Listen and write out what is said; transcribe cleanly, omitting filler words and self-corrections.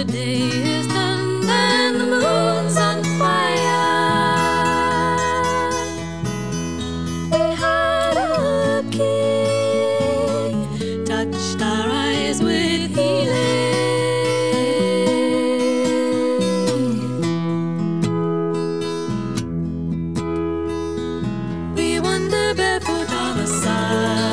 the day is done and the moon's on fire. We had a king, touched our eyes with healing. We wander barefoot on the side.